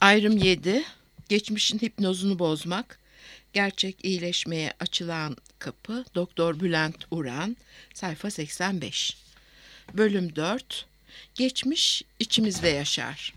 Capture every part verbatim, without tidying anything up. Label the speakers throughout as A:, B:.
A: Ayrım yedi. Geçmişin hipnozunu bozmak. Gerçek iyileşmeye açılan kapı. Doktor Bülent Uran. Sayfa seksen beş. Bölüm dört. Geçmiş içimizde yaşar.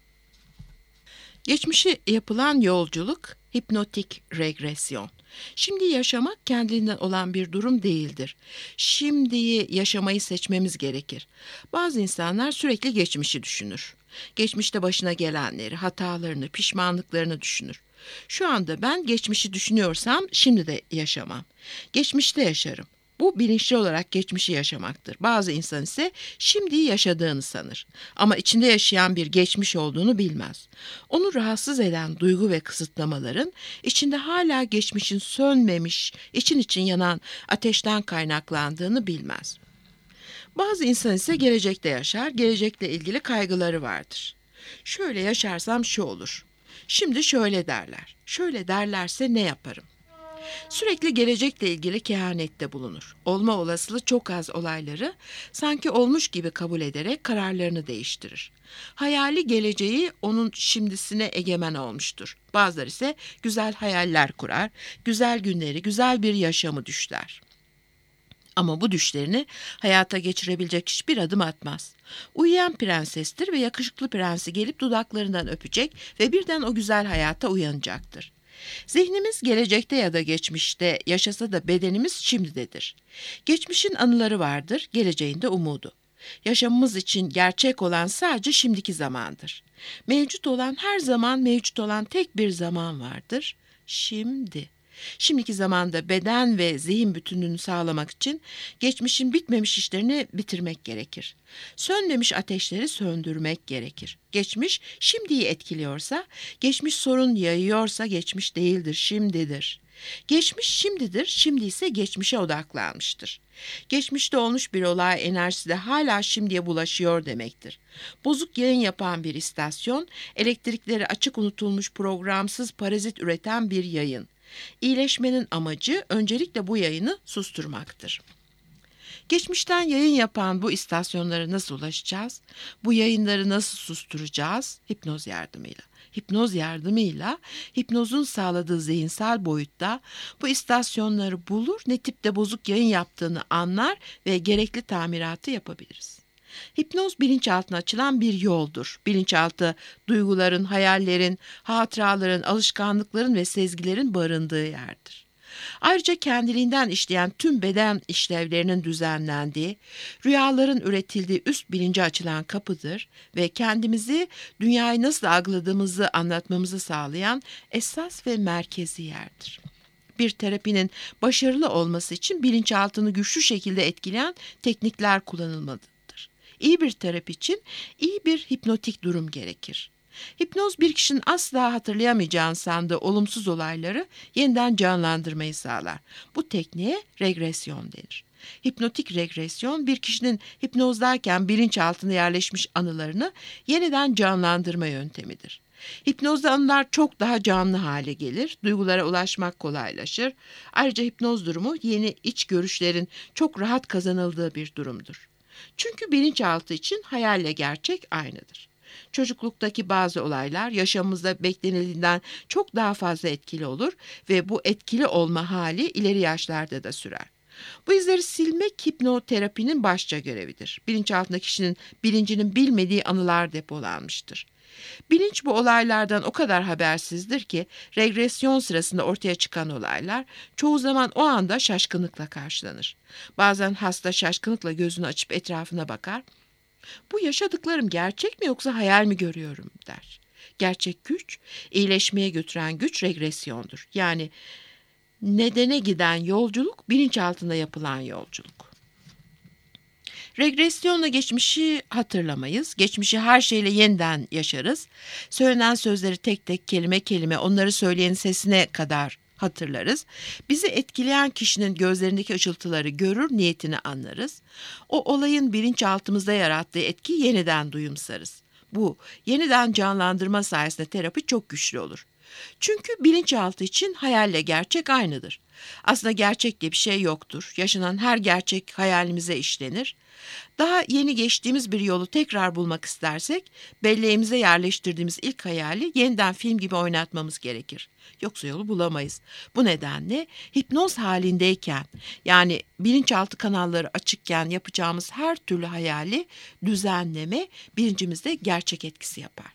A: Geçmişe yapılan yolculuk, hipnotik regresyon. Şimdi yaşamak kendinden olan bir durum değildir. Şimdiyi yaşamayı seçmemiz gerekir. Bazı insanlar sürekli geçmişi düşünür. Geçmişte başına gelenleri, hatalarını, pişmanlıklarını düşünür. Şu anda ben geçmişi düşünüyorsam şimdi de yaşamam. Geçmişte yaşarım. Bu bilinçli olarak geçmişi yaşamaktır. Bazı insan ise şimdiyi yaşadığını sanır. Ama içinde yaşayan bir geçmiş olduğunu bilmez. Onu rahatsız eden duygu ve kısıtlamaların içinde hala geçmişin sönmemiş, için için yanan ateşten kaynaklandığını bilmez. Bazı insan ise gelecekte yaşar, gelecekle ilgili kaygıları vardır. Şöyle yaşarsam şu olur. Şimdi şöyle derler. Şöyle derlerse ne yaparım? Sürekli gelecekle ilgili kehanette bulunur. Olma olasılığı çok az olayları sanki olmuş gibi kabul ederek kararlarını değiştirir. Hayali geleceği onun şimdisine egemen olmuştur. Bazıları ise güzel hayaller kurar, güzel günleri, güzel bir yaşamı düşler. Ama bu düşlerini hayata geçirebilecek hiçbir adım atmaz. Uyuyan prensestir ve yakışıklı prensi gelip dudaklarından öpecek ve birden o güzel hayata uyanacaktır. Zihnimiz gelecekte ya da geçmişte yaşasa da bedenimiz şimdidedir. Geçmişin anıları vardır, geleceğin de umudu. Yaşamımız için gerçek olan sadece şimdiki zamandır. Mevcut olan her zaman mevcut olan tek bir zaman vardır, şimdi. Şimdiki zamanda beden ve zihin bütünlüğünü sağlamak için geçmişin bitmemiş işlerini bitirmek gerekir. Sönmemiş ateşleri söndürmek gerekir. Geçmiş şimdiyi etkiliyorsa, geçmiş sorun yayıyorsa geçmiş değildir, şimdidir. Geçmiş şimdidir, şimdi ise geçmişe odaklanmıştır. Geçmişte olmuş bir olay enerjisi de hala şimdiye bulaşıyor demektir. Bozuk yayın yapan bir istasyon, elektrikleri açık unutulmuş programsız parazit üreten bir yayın. İyileşmenin amacı öncelikle bu yayını susturmaktır. Geçmişten yayın yapan bu istasyonlara nasıl ulaşacağız? Bu yayınları nasıl susturacağız? Hipnoz yardımıyla. Hipnoz yardımıyla hipnozun sağladığı zihinsel boyutta bu istasyonları bulur, ne tipte bozuk yayın yaptığını anlar ve gerekli tamiratı yapabiliriz. Hipnoz bilinçaltına açılan bir yoldur. Bilinçaltı duyguların, hayallerin, hatıraların, alışkanlıkların ve sezgilerin barındığı yerdir. Ayrıca kendiliğinden işleyen tüm beden işlevlerinin düzenlendiği, rüyaların üretildiği üst bilince açılan kapıdır ve kendimizi, dünyayı nasıl algıladığımızı anlatmamızı sağlayan esas ve merkezi yerdir. Bir terapinin başarılı olması için bilinçaltını güçlü şekilde etkileyen teknikler kullanılmalıdır. İyi bir terapi için iyi bir hipnotik durum gerekir. Hipnoz bir kişinin asla hatırlayamayacağını sandığı olumsuz olayları yeniden canlandırmayı sağlar. Bu tekniğe regresyon denir. Hipnotik regresyon bir kişinin hipnozdayken bilinçaltına yerleşmiş anılarını yeniden canlandırma yöntemidir. Hipnozda anılar çok daha canlı hale gelir, duygulara ulaşmak kolaylaşır. Ayrıca hipnoz durumu yeni iç görüşlerin çok rahat kazanıldığı bir durumdur. Çünkü bilinçaltı için hayalle gerçek aynıdır. Çocukluktaki bazı olaylar yaşamımızda beklenildiğinden çok daha fazla etkili olur ve bu etkili olma hali ileri yaşlarda da sürer. Bu izleri silmek hipnoterapinin başça görevidir. Bilinçaltında kişinin bilincinin bilmediği anılar depolanmıştır. Bilinç bu olaylardan o kadar habersizdir ki regresyon sırasında ortaya çıkan olaylar çoğu zaman o anda şaşkınlıkla karşılanır. Bazen hasta şaşkınlıkla gözünü açıp etrafına bakar. Bu yaşadıklarım gerçek mi yoksa hayal mi görüyorum der. Gerçek güç, iyileşmeye götüren güç regresyondur. Yani nedene giden yolculuk bilinçaltında yapılan yolculuk. Regresyonla geçmişi hatırlamayız. Geçmişi her şeyle yeniden yaşarız. Söylenen sözleri tek tek kelime kelime onları söyleyenin sesine kadar hatırlarız. Bizi etkileyen kişinin gözlerindeki ışıltıları görür, niyetini anlarız. O olayın bilinçaltımızda yarattığı etkiyi yeniden duyumsarız. Bu yeniden canlandırma sayesinde terapi çok güçlü olur. Çünkü bilinçaltı için hayalle gerçek aynıdır. Aslında gerçek diye bir şey yoktur. Yaşanan her gerçek hayalimize işlenir. Daha yeni geçtiğimiz bir yolu tekrar bulmak istersek, belleğimize yerleştirdiğimiz ilk hayali yeniden film gibi oynatmamız gerekir. Yoksa yolu bulamayız. Bu nedenle hipnoz halindeyken, yani bilinçaltı kanalları açıkken yapacağımız her türlü hayali düzenleme bilincimizde gerçek etkisi yapar.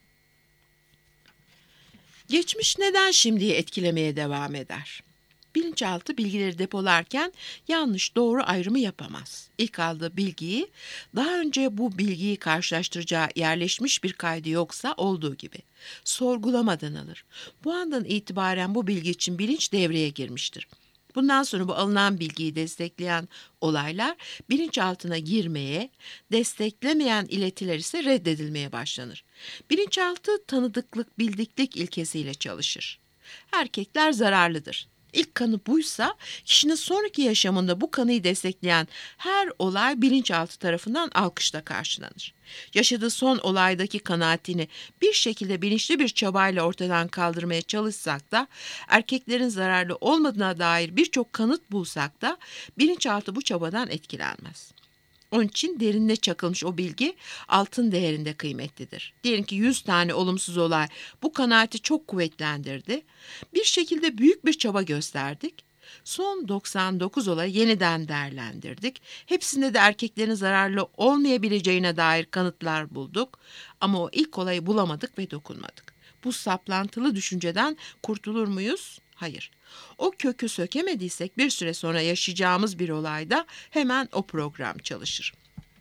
A: Geçmiş neden şimdiyi etkilemeye devam eder? Bilinçaltı bilgileri depolarken yanlış doğru ayrımı yapamaz. İlk aldığı bilgiyi daha önce bu bilgiyi karşılaştıracağı yerleşmiş bir kaydı yoksa olduğu gibi sorgulamadan alır. Bu andan itibaren bu bilgi için bilinç devreye girmiştir. Bundan sonra bu alınan bilgiyi destekleyen olaylar bilinçaltına girmeye, desteklemeyen iletiler ise reddedilmeye başlanır. Bilinçaltı tanıdıklık, bildiklik ilkesiyle çalışır. Erkekler zararlıdır. İlk kanı buysa, kişinin sonraki yaşamında bu kanıyı destekleyen her olay bilinçaltı tarafından alkışla karşılanır. Yaşadığı son olaydaki kanaatini bir şekilde bilinçli bir çabayla ortadan kaldırmaya çalışsak da, erkeklerin zararlı olmadığına dair birçok kanıt bulsak da bilinçaltı bu çabadan etkilenmez. Onun için derinine çakılmış o bilgi altın değerinde kıymetlidir. Diyelim ki yüz tane olumsuz olay bu kanaati çok kuvvetlendirdi. Bir şekilde büyük bir çaba gösterdik. Son doksan dokuz olayı yeniden değerlendirdik. Hepsinde de erkeklerin zararlı olmayabileceğine dair kanıtlar bulduk. Ama o ilk olayı bulamadık ve dokunmadık. Bu saplantılı düşünceden kurtulur muyuz? Hayır. O kökü sökemediysek bir süre sonra yaşayacağımız bir olayda hemen o program çalışır.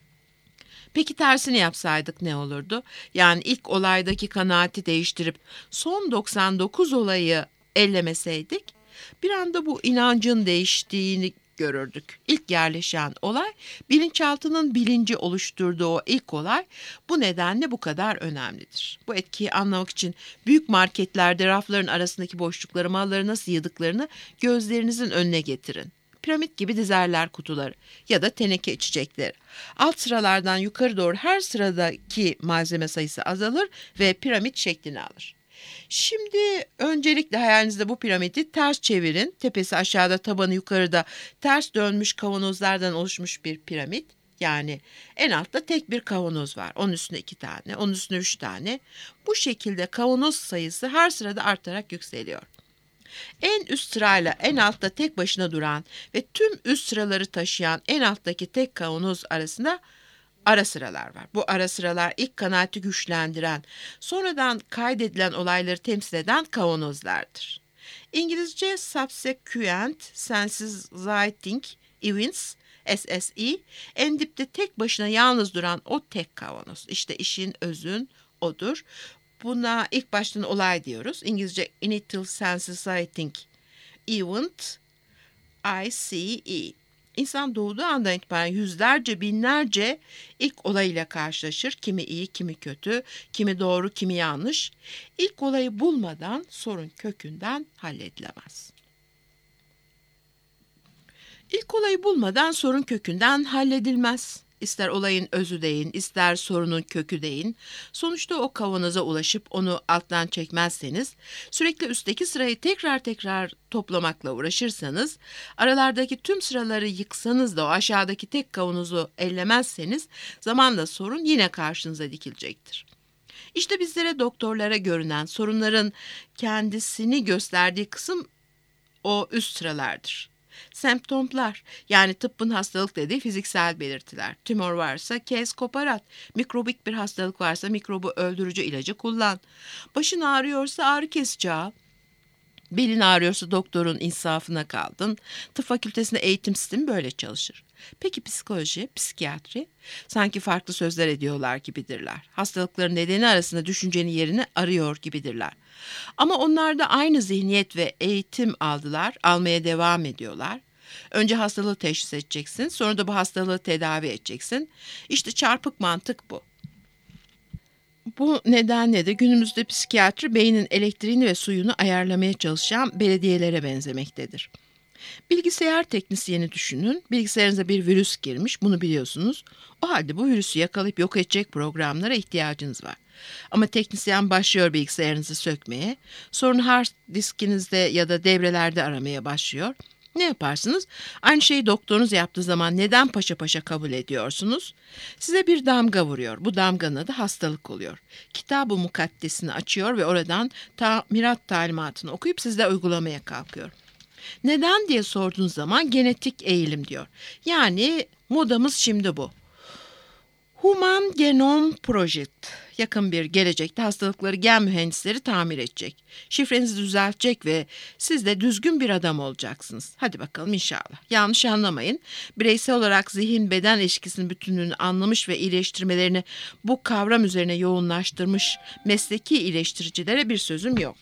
A: Peki tersini yapsaydık ne olurdu? Yani ilk olaydaki kanaati değiştirip son doksan dokuz olayı ellemeseydik, bir anda bu inancın değiştiğini görürdük. İlk yerleşen olay bilinçaltının bilinci oluşturduğu o ilk olay, bu nedenle bu kadar önemlidir. Bu etkiyi anlamak için büyük marketlerde rafların arasındaki boşlukları, malları nasıl yıdıklarını gözlerinizin önüne getirin. Piramit gibi dizerler kutuları ya da teneke içecekleri. Alt sıralardan yukarı doğru her sıradaki malzeme sayısı azalır ve piramit şeklini alır. Şimdi öncelikle hayalinizde bu piramidi ters çevirin. Tepesi aşağıda, tabanı yukarıda ters dönmüş kavanozlardan oluşmuş bir piramit. Yani en altta tek bir kavanoz var. Onun üstüne iki tane, onun üstüne üç tane. Bu şekilde kavanoz sayısı her sırada artarak yükseliyor. En üst sırayla en altta tek başına duran ve tüm üst sıraları taşıyan en alttaki tek kavanoz arasında ara sıralar var. Bu ara sıralar ilk kanaati güçlendiren, sonradan kaydedilen olayları temsil eden kavanozlardır. İngilizce Subsequent Sensitizing Events, S S E, en dipte tek başına yalnız duran o tek kavanoz. İşte işin özün odur. Buna ilk baştan olay diyoruz. İngilizce Initial Sensitizing Event, I C E. İnsan doğduğu andan itibaren yüzlerce, binlerce ilk olayıyla karşılaşır. Kimi iyi, kimi kötü, kimi doğru, kimi yanlış. İlk olayı bulmadan sorun kökünden halledilemez. İlk olayı bulmadan sorun kökünden halledilmez. İster olayın özü deyin, ister sorunun kökü deyin. Sonuçta o kavanoza ulaşıp onu alttan çekmezseniz, sürekli üstteki sırayı tekrar tekrar toplamakla uğraşırsanız, aralardaki tüm sıraları yıksanız da o aşağıdaki tek kavanozu ellemezseniz, zamanla sorun yine karşınıza dikilecektir. İşte bizlere, doktorlara görünen sorunların kendisini gösterdiği kısım o üst sıralardır. Semptomlar, yani tıbbın hastalık dediği fiziksel belirtiler. Tümör varsa kes, kopar at. Mikrobik bir hastalık varsa mikrobu öldürücü ilacı kullan. Başın ağrıyorsa ağrı kesici al. Belin ağrıyorsa doktorun insafına kaldın. Tıp fakültesinde eğitim sistemi böyle çalışır. Peki psikoloji, psikiyatri? Sanki farklı sözler ediyorlar gibidirler. Hastalıkların nedeni arasında düşüncenin yerini arıyor gibidirler. Ama onlar da aynı zihniyet ve eğitim aldılar, almaya devam ediyorlar. Önce hastalığı teşhis edeceksin, sonra da bu hastalığı tedavi edeceksin. İşte çarpık mantık bu. Bu nedenle de günümüzde psikiyatri beynin elektriğini ve suyunu ayarlamaya çalışan belediyelere benzemektedir. Bilgisayar teknisyeni düşünün. Bilgisayarınıza bir virüs girmiş, bunu biliyorsunuz. O halde bu virüsü yakalayıp yok edecek programlara ihtiyacınız var. Ama teknisyen başlıyor bilgisayarınızı sökmeye. Sorunu hard diskinizde ya da devrelerde aramaya başlıyor. Ne yaparsınız? Aynı şeyi doktorunuz yaptığı zaman neden paşa paşa kabul ediyorsunuz? Size bir damga vuruyor. Bu damganın adı hastalık oluyor. Kitab-ı Mukaddesini açıyor ve oradan tamirat talimatını okuyup sizle uygulamaya kalkıyor. Neden diye sorduğunuz zaman genetik eğilim diyor. Yani modamız şimdi bu. Human Genome Project yakın bir gelecekte hastalıkları gen mühendisleri tamir edecek. Şifrenizi düzeltecek ve siz de düzgün bir adam olacaksınız. Hadi bakalım inşallah. Yanlış anlamayın. Bireysel olarak zihin-beden ilişkisinin bütünlüğünü anlamış ve iyileştirmelerini bu kavram üzerine yoğunlaştırmış mesleki iyileştiricilere bir sözüm yok.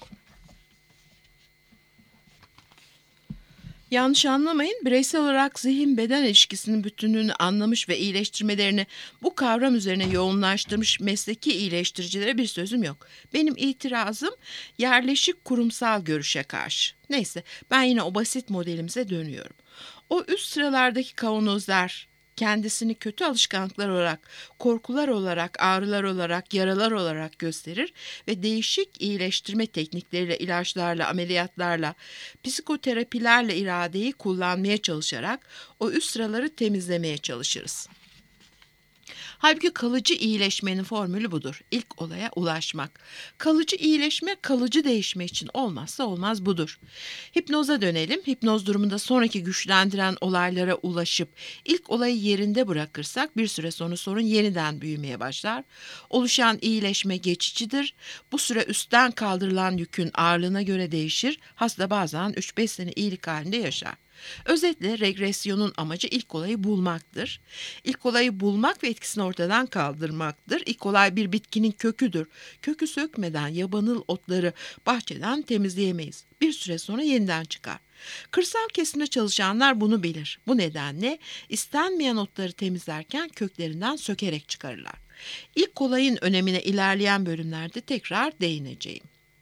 A: Yanlış anlamayın, bireysel olarak zihin-beden ilişkisinin bütünlüğünü anlamış ve iyileştirmelerini bu kavram üzerine yoğunlaştırmış mesleki iyileştiricilere bir sözüm yok. Benim itirazım yerleşik kurumsal görüşe karşı. Neyse, ben yine o basit modelimize dönüyorum. O üst sıralardaki kavanozlar kendisini kötü alışkanlıklar olarak, korkular olarak, ağrılar olarak, yaralar olarak gösterir ve değişik iyileştirme teknikleriyle, ilaçlarla, ameliyatlarla, psikoterapilerle iradeyi kullanmaya çalışarak o üst sıraları temizlemeye çalışırız. Halbuki kalıcı iyileşmenin formülü budur. İlk olaya ulaşmak. Kalıcı iyileşme, kalıcı değişme için olmazsa olmaz budur. Hipnoza dönelim. Hipnoz durumunda sonraki güçlendiren olaylara ulaşıp ilk olayı yerinde bırakırsak bir süre sonra sorun yeniden büyümeye başlar. Oluşan iyileşme geçicidir. Bu süre üstten kaldırılan yükün ağırlığına göre değişir. Hasta bazen üç beş sene iyilik halinde yaşar. Özetle regresyonun amacı ilk olayı bulmaktır. İlk olayı bulmak ve etkisini ortadan kaldırmaktır. İlk olay bir bitkinin köküdür. Kökü sökmeden yabanıl otları bahçeden temizleyemeyiz. Bir süre sonra yeniden çıkar. Kırsal kesimde çalışanlar bunu bilir. Bu nedenle istenmeyen otları temizlerken köklerinden sökerek çıkarırlar. İlk olayın önemine ilerleyen bölümlerde tekrar değineceğim.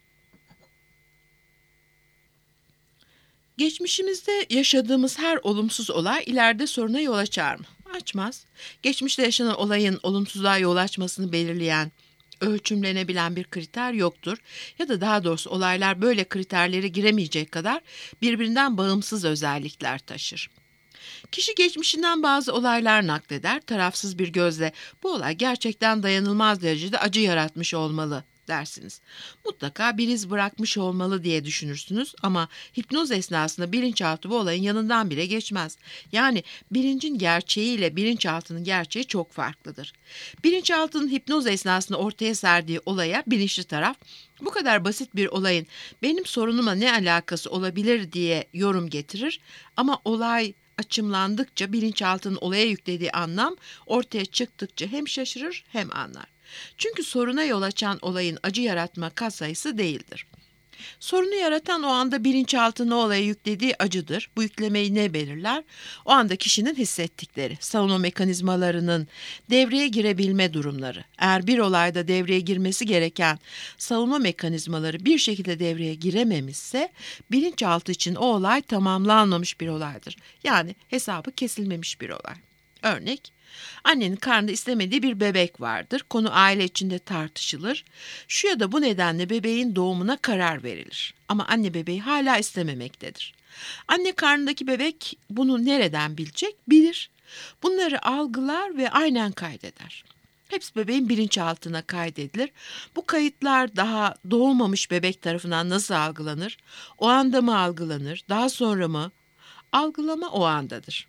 A: Geçmişimizde yaşadığımız her olumsuz olay ileride soruna yol açar mı? Açmaz. Geçmişte yaşanan olayın olumsuzluğa yol açmasını belirleyen, ölçümlenebilen bir kriter yoktur. Ya da daha doğrusu olaylar böyle kriterlere giremeyecek kadar birbirinden bağımsız özellikler taşır. Kişi geçmişinden bazı olaylar nakleder, tarafsız bir gözle bu olay gerçekten dayanılmaz derecede acı yaratmış olmalı dersiniz. Mutlaka bir iz bırakmış olmalı diye düşünürsünüz ama hipnoz esnasında bilinçaltı bu olayın yanından bile geçmez. Yani bilincin gerçeğiyle bilinçaltının gerçeği çok farklıdır. Bilinçaltının hipnoz esnasında ortaya serdiği olaya bilinçli taraf bu kadar basit bir olayın benim sorunuma ne alakası olabilir diye yorum getirir ama olay açımlandıkça bilinçaltının olaya yüklediği anlam ortaya çıktıkça hem şaşırır hem anlar. Çünkü soruna yol açan olayın acı yaratma katsayısı değildir. Sorunu yaratan o anda bilinçaltının o olaya yüklediği acıdır. Bu yüklemeyi ne belirler? O anda kişinin hissettikleri, savunma mekanizmalarının devreye girebilme durumları. Eğer bir olayda devreye girmesi gereken savunma mekanizmaları bir şekilde devreye girememişse bilinçaltı için o olay tamamlanmamış bir olaydır. Yani hesabı kesilmemiş bir olay. Örnek, annenin karnında istemediği bir bebek vardır. Konu aile içinde tartışılır. Şu ya da bu nedenle bebeğin doğumuna karar verilir. Ama anne bebeği hala istememektedir. Anne karnındaki bebek bunu nereden bilecek? Bilir. Bunları algılar ve aynen kaydeder. Hepsi bebeğin bilinçaltına kaydedilir. Bu kayıtlar daha doğmamış bebek tarafından nasıl algılanır? O anda mı algılanır? Daha sonra mı? Algılama o andadır.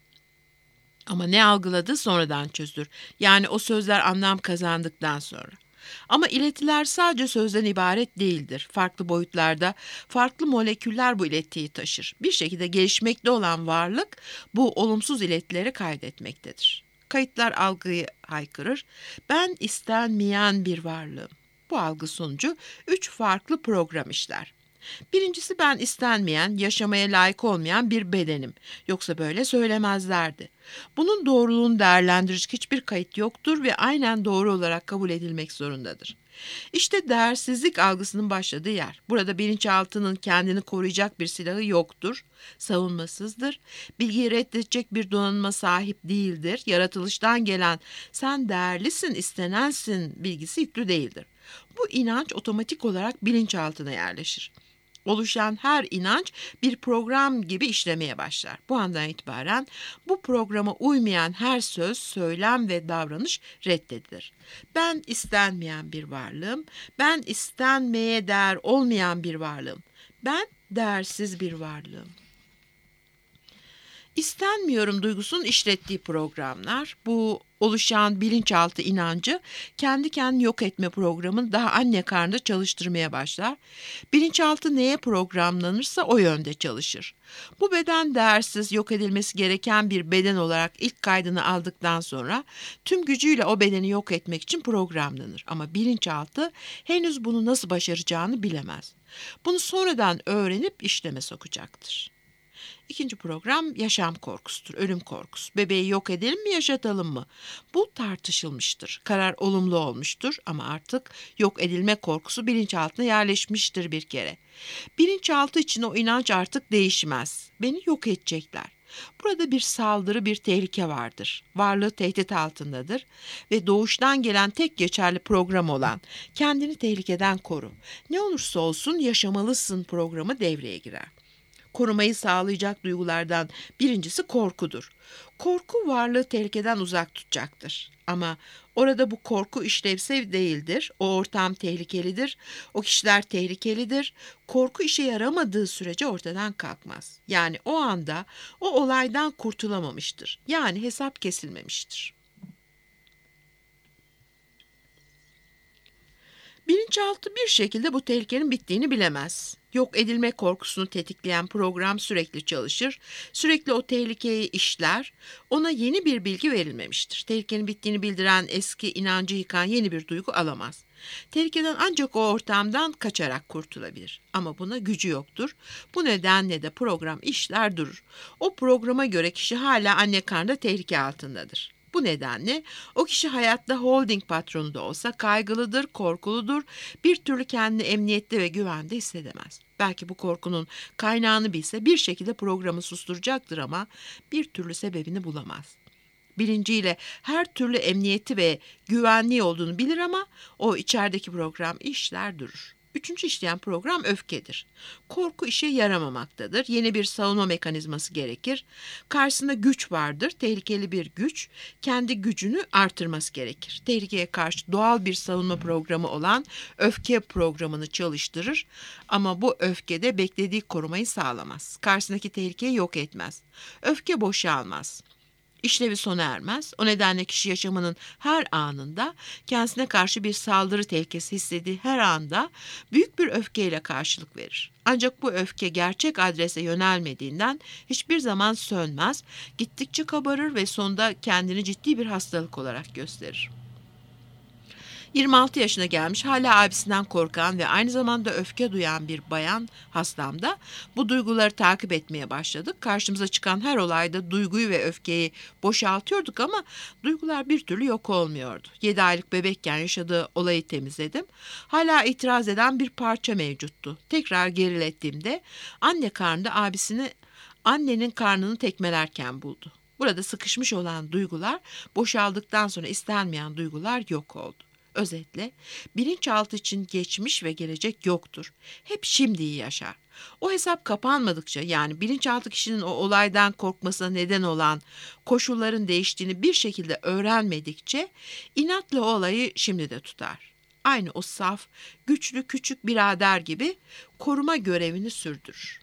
A: Ama ne algıladığı sonradan çözülür. Yani o sözler anlam kazandıktan sonra. Ama iletiler sadece sözden ibaret değildir. Farklı boyutlarda farklı moleküller bu iletiyi taşır. Bir şekilde gelişmekte olan varlık bu olumsuz iletileri kaydetmektedir. Kayıtlar algıyı haykırır. Ben istenmeyen bir varlığım. Bu algı sonucu üç farklı program işler. Birincisi ben istenmeyen, yaşamaya layık olmayan bir bedenim. Yoksa böyle söylemezlerdi. Bunun doğruluğunu değerlendirecek hiçbir kayıt yoktur ve aynen doğru olarak kabul edilmek zorundadır. İşte değersizlik algısının başladığı yer. Burada bilinçaltının kendini koruyacak bir silahı yoktur, savunmasızdır, bilgiyi reddedecek bir donanıma sahip değildir, yaratılıştan gelen sen değerlisin, istenensin bilgisi yüklü değildir. Bu inanç otomatik olarak bilinçaltına yerleşir. Oluşan her inanç bir program gibi işlemeye başlar. Bu andan itibaren bu programa uymayan her söz, söylem ve davranış reddedilir. Ben istenmeyen bir varlığım, ben istenmeye değer olmayan bir varlığım, ben değersiz bir varlığım. İstenmiyorum duygusunun işlettiği programlar, bu oluşan bilinçaltı inancı kendi kendini yok etme programını daha anne karnında çalıştırmaya başlar. Bilinçaltı neye programlanırsa o yönde çalışır. Bu beden değersiz, yok edilmesi gereken bir beden olarak ilk kaydını aldıktan sonra tüm gücüyle o bedeni yok etmek için programlanır. Ama bilinçaltı henüz bunu nasıl başaracağını bilemez. Bunu sonradan öğrenip işleme sokacaktır. İkinci program yaşam korkusudur, ölüm korkusu. Bebeği yok edelim mi, yaşatalım mı? Bu tartışılmıştır. Karar olumlu olmuştur ama artık yok edilme korkusu bilinçaltına yerleşmiştir bir kere. Bilinçaltı için o inanç artık değişmez. Beni yok edecekler. Burada bir saldırı, bir tehlike vardır. Varlığı tehdit altındadır ve doğuştan gelen tek geçerli program olan kendini tehlikeden koru. Ne olursa olsun yaşamalısın programı devreye girer. Korumayı sağlayacak duygulardan birincisi korkudur. Korku varlığı tehlikeden uzak tutacaktır. Ama orada bu korku işlevsel değildir. O ortam tehlikelidir. O kişiler tehlikelidir. Korku işe yaramadığı sürece ortadan kalkmaz. Yani o anda o olaydan kurtulamamıştır. Yani hesap kesilmemiştir. Bilinçaltı bir şekilde bu tehlikenin bittiğini bilemez. Yok edilme korkusunu tetikleyen program sürekli çalışır, sürekli o tehlikeyi işler, ona yeni bir bilgi verilmemiştir. Tehlikenin bittiğini bildiren eski inancı yıkan yeni bir duygu alamaz. Tehlikeden ancak o ortamdan kaçarak kurtulabilir. Ama buna gücü yoktur. Bu nedenle de program işler durur. O programa göre kişi hala anne karnında tehlike altındadır. Bu nedenle o kişi hayatta holding patronu da olsa kaygılıdır, korkuludur, bir türlü kendini emniyette ve güvende hissedemez. Belki bu korkunun kaynağını bilse bir şekilde programı susturacaktır ama bir türlü sebebini bulamaz. Bilinciyle her türlü emniyeti ve güvenliği olduğunu bilir ama o içerideki program işler durur. Üçüncü işleyen program öfkedir. Korku işe yaramamaktadır. Yeni bir savunma mekanizması gerekir. Karşısında güç vardır, tehlikeli bir güç. Kendi gücünü artırması gerekir. Tehlikeye karşı doğal bir savunma programı olan öfke programını çalıştırır. Ama bu öfkede beklediği korumayı sağlamaz. Karşısındaki tehlikeyi yok etmez. Öfke boşalmaz. İşlevi sona ermez. O nedenle kişi yaşamının her anında kendisine karşı bir saldırı tehlikesi hissettiği her anda büyük bir öfkeyle karşılık verir. Ancak bu öfke gerçek adrese yönelmediğinden hiçbir zaman sönmez, gittikçe kabarır ve sonunda kendini ciddi bir hastalık olarak gösterir. yirmi altı yaşına gelmiş, hala abisinden korkan ve aynı zamanda öfke duyan bir bayan hastamda bu duyguları takip etmeye başladık. Karşımıza çıkan her olayda duyguyu ve öfkeyi boşaltıyorduk ama duygular bir türlü yok olmuyordu. yedi aylık bebekken yaşadığı olayı temizledim. Hala itiraz eden bir parça mevcuttu. Tekrar gerilettiğimde anne karnında abisini annenin karnını tekmelerken buldu. Burada sıkışmış olan duygular boşaldıktan sonra istenmeyen duygular yok oldu. Özetle, bilinçaltı için geçmiş ve gelecek yoktur. Hep şimdiyi yaşar. O hesap kapanmadıkça, yani bilinçaltı kişinin o olaydan korkmasına neden olan koşulların değiştiğini bir şekilde öğrenmedikçe inatla o olayı şimdi de tutar. Aynı o saf, güçlü küçük birader gibi koruma görevini sürdürür.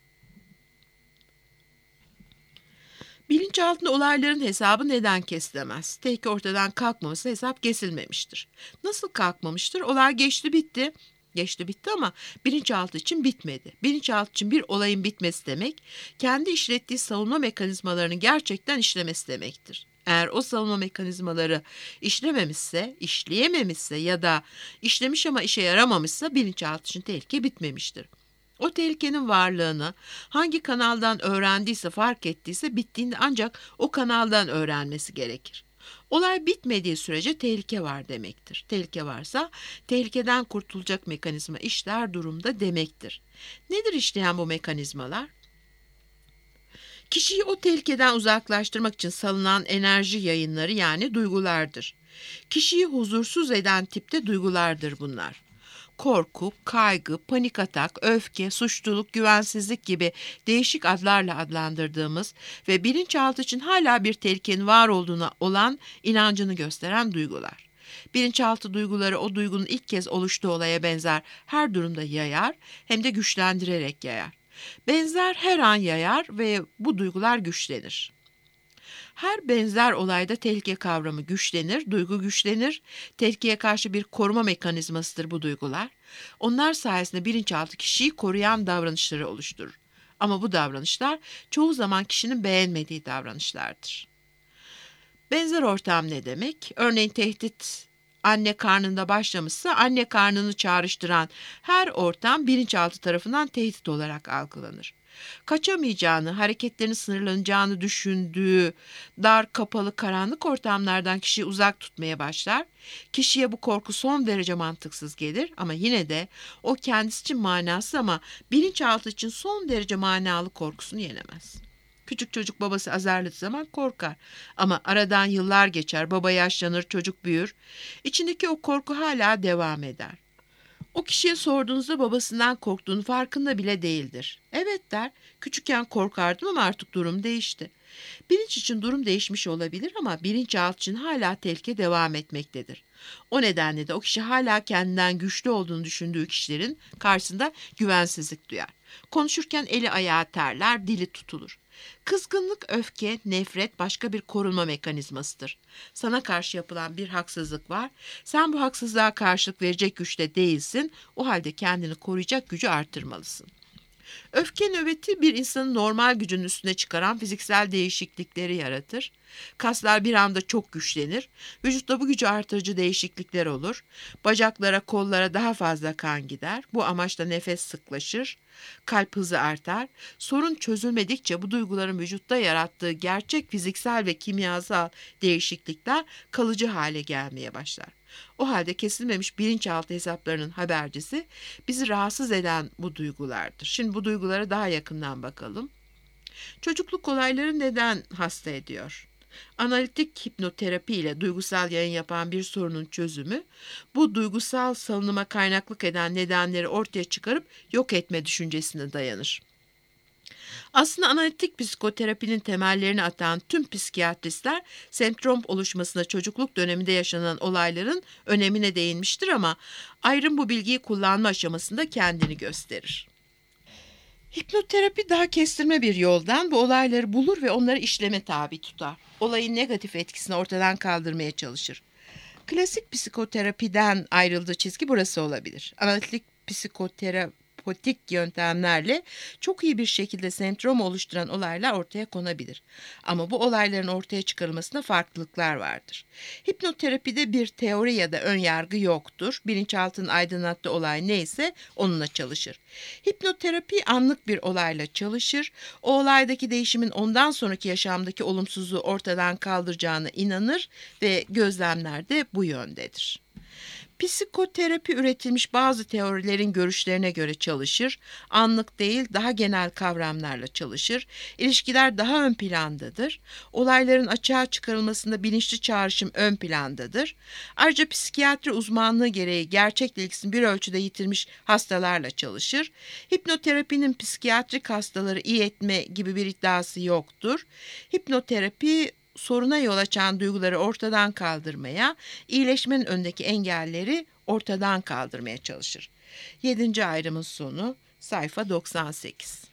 A: Bilinçaltında olayların hesabı neden kesilemez? Tehlike ortadan kalkmaması hesap kesilmemiştir. Nasıl kalkmamıştır? Olay geçti bitti. Geçti bitti ama bilinçaltı için bitmedi. Bilinçaltı için bir olayın bitmesi demek, kendi işlettiği savunma mekanizmalarının gerçekten işlemesi demektir. Eğer o savunma mekanizmaları işlememişse, işleyememişse ya da işlemiş ama işe yaramamışsa bilinçaltı için tehlike bitmemiştir. O tehlikenin varlığını hangi kanaldan öğrendiyse, fark ettiyse bittiğinde ancak o kanaldan öğrenmesi gerekir. Olay bitmediği sürece tehlike var demektir. Tehlike varsa tehlikeden kurtulacak mekanizma işler durumda demektir. Nedir işleyen bu mekanizmalar? Kişiyi o tehlikeden uzaklaştırmak için salınan enerji yayınları, yani duygulardır. Kişiyi huzursuz eden tipte duygulardır bunlar. Korku, kaygı, panik atak, öfke, suçluluk, güvensizlik gibi değişik adlarla adlandırdığımız ve bilinçaltı için hala bir tehlikenin var olduğuna olan inancını gösteren duygular. Bilinçaltı duyguları o duygunun ilk kez oluştuğu olaya benzer her durumda yayar hem de güçlendirerek yayar. Benzer her an yayar ve bu duygular güçlenir. Her benzer olayda tehlike kavramı güçlenir, duygu güçlenir. Tehlikeye karşı bir koruma mekanizmasıdır bu duygular. Onlar sayesinde bilinçaltı kişiyi koruyan davranışları oluşturur. Ama bu davranışlar çoğu zaman kişinin beğenmediği davranışlardır. Benzer ortam ne demek? Örneğin tehdit anne karnında başlamışsa anne karnını çağrıştıran her ortam bilinçaltı tarafından tehdit olarak algılanır. Kaçamayacağını, hareketlerini sınırlanacağını düşündüğü dar, kapalı, karanlık ortamlardan kişiyi uzak tutmaya başlar. Kişiye bu korku son derece mantıksız gelir ama yine de o kendisi için manasız ama bilinçaltı için son derece manalı korkusunu yenemez. Küçük çocuk babası azarladığı zaman korkar. Ama aradan yıllar geçer, baba yaşlanır, çocuk büyür. İçindeki o korku hala devam eder. O kişiye sorduğunuzda babasından korktuğunu farkında bile değildir. Evet der, küçükken korkardım ama artık durum değişti. Bilinç için durum değişmiş olabilir ama bilinçaltı için hala tehlike devam etmektedir. O nedenle de o kişi hala kendinden güçlü olduğunu düşündüğü kişilerin karşısında güvensizlik duyar. Konuşurken eli ayağı terler, dili tutulur. Kızgınlık, öfke, nefret başka bir korunma mekanizmasıdır. Sana karşı yapılan bir haksızlık var. Sen bu haksızlığa karşılık verecek güçte değilsin. O halde kendini koruyacak gücü artırmalısın. Öfke nöbeti bir insanın normal gücünün üstüne çıkaran fiziksel değişiklikleri yaratır. Kaslar bir anda çok güçlenir. Vücutta bu gücü artırıcı değişiklikler olur. Bacaklara, kollara daha fazla kan gider. Bu amaçla nefes sıklaşır. Kalp hızı artar. Sorun çözülmedikçe bu duyguların vücutta yarattığı gerçek fiziksel ve kimyasal değişiklikler kalıcı hale gelmeye başlar. O halde kesilmemiş bilinçaltı hesaplarının habercisi bizi rahatsız eden bu duygulardır. Şimdi bu duygulara daha yakından bakalım. Çocukluk olayları neden hasta ediyor? Analitik hipnoterapi ile duygusal yayın yapan bir sorunun çözümü, bu duygusal salınıma kaynaklık eden nedenleri ortaya çıkarıp yok etme düşüncesine dayanır. Aslında analitik psikoterapinin temellerini atan tüm psikiyatristler semptom oluşmasına çocukluk döneminde yaşanan olayların önemine değinmiştir ama ayrım bu bilgiyi kullanma aşamasında kendini gösterir. Hipnoterapi daha kestirme bir yoldan bu olayları bulur ve onları işleme tabi tutar. Olayın negatif etkisini ortadan kaldırmaya çalışır. Klasik psikoterapiden ayrıldığı çizgi burası olabilir. Analitik psikoterapotik yöntemlerle çok iyi bir şekilde semptom oluşturan olaylar ortaya konabilir. Ama bu olayların ortaya çıkarılmasında farklılıklar vardır. Hipnoterapide bir teori ya da ön yargı yoktur. Bilinçaltının aydınlattığı olay neyse onunla çalışır. Hipnoterapi anlık bir olayla çalışır. O olaydaki değişimin ondan sonraki yaşamdaki olumsuzluğu ortadan kaldıracağına inanır ve gözlemler de bu yöndedir. Psikoterapi üretilmiş bazı teorilerin görüşlerine göre çalışır, anlık değil daha genel kavramlarla çalışır, ilişkiler daha ön plandadır, olayların açığa çıkarılmasında bilinçli çağrışım ön plandadır. Ayrıca psikiyatri uzmanlığı gereği gerçek ilgisini bir ölçüde yitirmiş hastalarla çalışır. Hipnoterapinin psikiyatrik hastaları iyi etme gibi bir iddiası yoktur. Hipnoterapi soruna yol açan duyguları ortadan kaldırmaya, iyileşmenin önündeki engelleri ortadan kaldırmaya çalışır. Yedinci ayrımın sonu sayfa doksan sekiz.